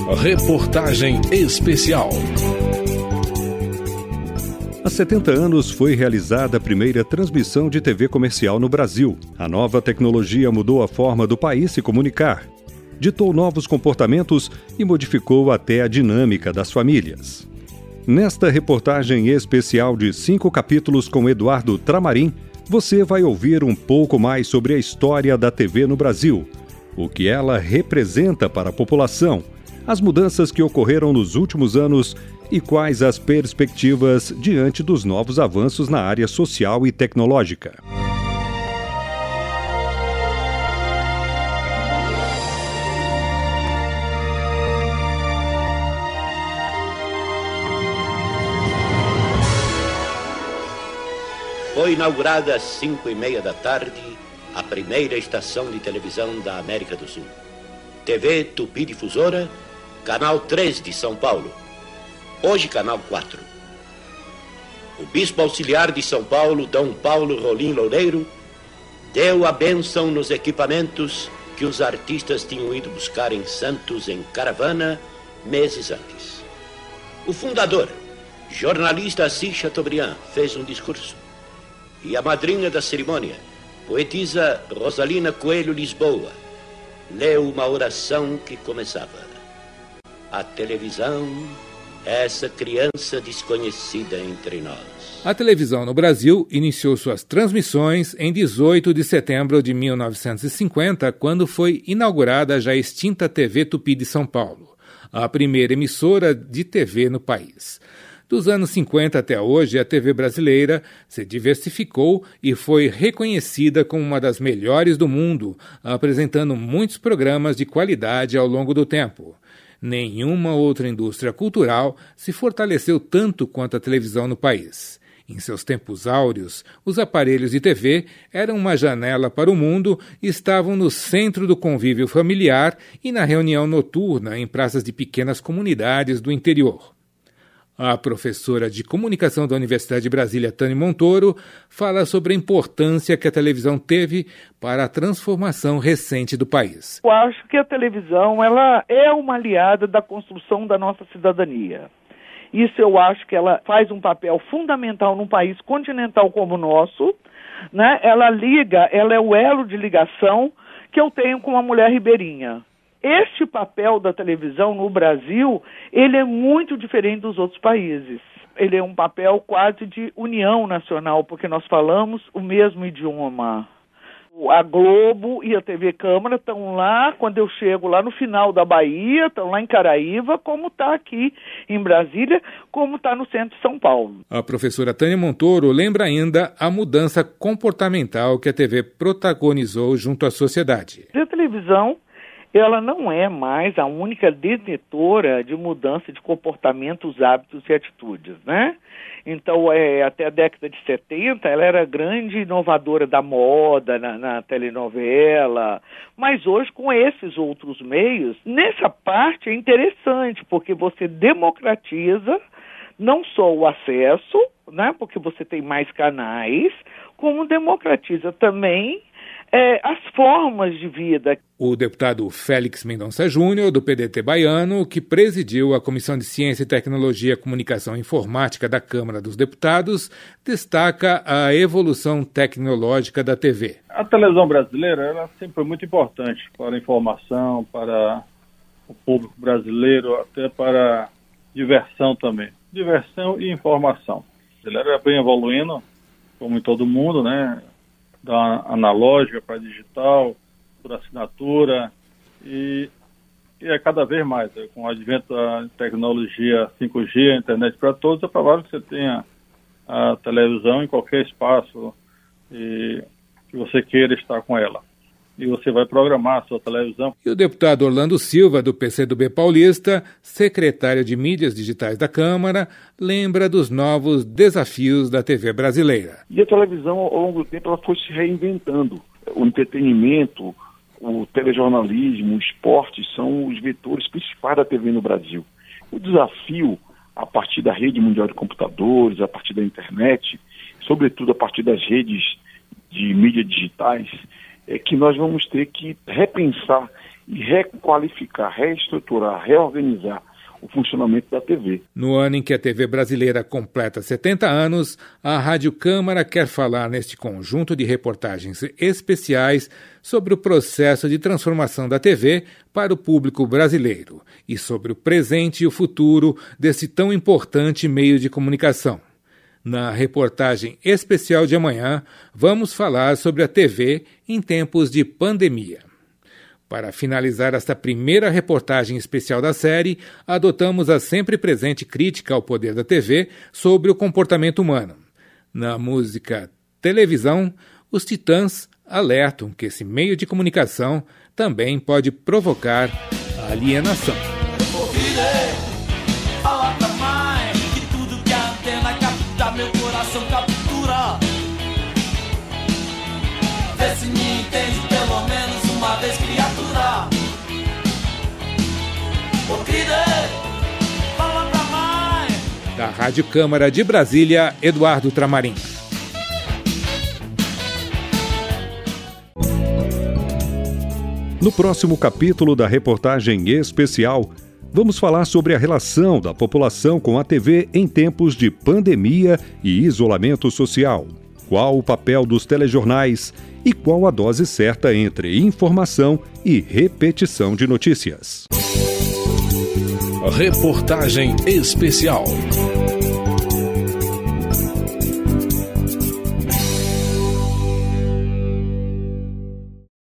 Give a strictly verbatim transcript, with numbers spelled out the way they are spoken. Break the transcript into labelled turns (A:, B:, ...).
A: Reportagem especial.
B: Há setenta anos foi realizada a primeira transmissão de T V comercial no Brasil. A nova tecnologia mudou a forma do país se comunicar, ditou novos comportamentos e modificou até a dinâmica das famílias. Nesta reportagem especial de cinco capítulos com Eduardo Tramarim, você vai ouvir um pouco mais sobre a história da T V no Brasil, o que ela representa para a população, as mudanças que ocorreram nos últimos anos e quais as perspectivas diante dos novos avanços na área social e tecnológica.
C: Foi inaugurada às cinco e meia da tarde a primeira estação de televisão da América do Sul. T V Tupi Difusora, Canal três de São Paulo. Hoje, Canal quatro. O Bispo Auxiliar de São Paulo, Dom Paulo Rolim Loureiro, deu a bênção nos equipamentos que os artistas tinham ido buscar em Santos em caravana meses antes. O fundador, jornalista Assis Chateaubriand, fez um discurso. E a madrinha da cerimônia, poetisa Rosalina Coelho Lisboa, leu uma oração que começava: a televisão, essa criança desconhecida entre nós.
D: A televisão no Brasil iniciou suas transmissões em dezoito de setembro de mil novecentos e cinquenta, quando foi inaugurada a já extinta T V Tupi de São Paulo, a primeira emissora de T V no país. Dos anos cinquenta até hoje, a T V brasileira se diversificou e foi reconhecida como uma das melhores do mundo, apresentando muitos programas de qualidade ao longo do tempo. Nenhuma outra indústria cultural se fortaleceu tanto quanto a televisão no país. Em seus tempos áureos, os aparelhos de T V eram uma janela para o mundo e estavam no centro do convívio familiar e na reunião noturna em praças de pequenas comunidades do interior. A professora de comunicação da Universidade de Brasília, Tânia Montoro, fala sobre a importância que a televisão teve para a transformação recente do país.
E: Eu acho que a televisão ela é uma aliada da construção da nossa cidadania. Isso eu acho que ela faz um papel fundamental num país continental como o nosso, né? Ela liga, ela é o elo de ligação que eu tenho com a mulher ribeirinha. Este papel da televisão no Brasil, ele é muito diferente dos outros países. Ele é um papel quase de união nacional, porque nós falamos o mesmo idioma. A Globo e a T V Câmara estão lá, quando eu chego lá no final da Bahia, estão lá em Caraíva, como está aqui em Brasília, como está no centro de São Paulo.
D: A professora Tânia Montoro lembra ainda a mudança comportamental que a T V protagonizou junto à sociedade.
E: A televisão, ela não é mais a única detetora de mudança de comportamentos, hábitos e atitudes, né? Então, é, até a década de setenta, ela era grande inovadora da moda, na, na telenovela, mas hoje, com esses outros meios, nessa parte é interessante, porque você democratiza não só o acesso, né? Porque você tem mais canais, como democratiza também É, as formas de vida.
D: O deputado Félix Mendonça Júnior, do P D T baiano, que presidiu a Comissão de Ciência e Tecnologia, Comunicação e Informática da Câmara dos Deputados, destaca a evolução tecnológica da T V.
F: A televisão brasileira ela sempre foi muito importante para a informação, para o público brasileiro, até para diversão também. Diversão e informação. Ela era bem evoluindo, como em todo mundo, né? Da analógica para digital, por assinatura, e, e é cada vez mais, é, com o advento da tecnologia cinco G, a internet para todos, é provável que você tenha a televisão em qualquer espaço e que você queira estar com ela. E você vai programar a sua televisão.
D: E o deputado Orlando Silva, do P C do B paulista, secretário de Mídias Digitais da Câmara, lembra dos novos desafios da T V brasileira.
G: E a televisão, ao longo do tempo, ela foi se reinventando. O entretenimento, o telejornalismo, o esporte são os vetores principais da T V no Brasil. O desafio, a partir da rede mundial de computadores, a partir da internet, sobretudo a partir das redes de mídias digitais, é que nós vamos ter que repensar e requalificar, reestruturar, reorganizar o funcionamento da T V.
D: No ano em que a T V brasileira completa setenta anos, a Rádio Câmara quer falar neste conjunto de reportagens especiais sobre o processo de transformação da T V para o público brasileiro e sobre o presente e o futuro desse tão importante meio de comunicação. Na reportagem especial de amanhã, vamos falar sobre a T V em tempos de pandemia. Para finalizar esta primeira reportagem especial da série, adotamos a sempre presente crítica ao poder da T V sobre o comportamento humano. Na música Televisão, os Titãs alertam que esse meio de comunicação também pode provocar alienação.
A: Fala pra mãe que tudo que a antena capta, meu coração captura. Vê se me entende pelo menos uma vez, criatura. Ô, querida, fala pra mãe.
D: Da Rádio Câmara de Brasília, Eduardo Tramarim.
B: No próximo capítulo da reportagem especial, vamos falar sobre a relação da população com a T V em tempos de pandemia e isolamento social. Qual o papel dos telejornais e qual a dose certa entre informação e repetição de notícias.
H: Reportagem especial.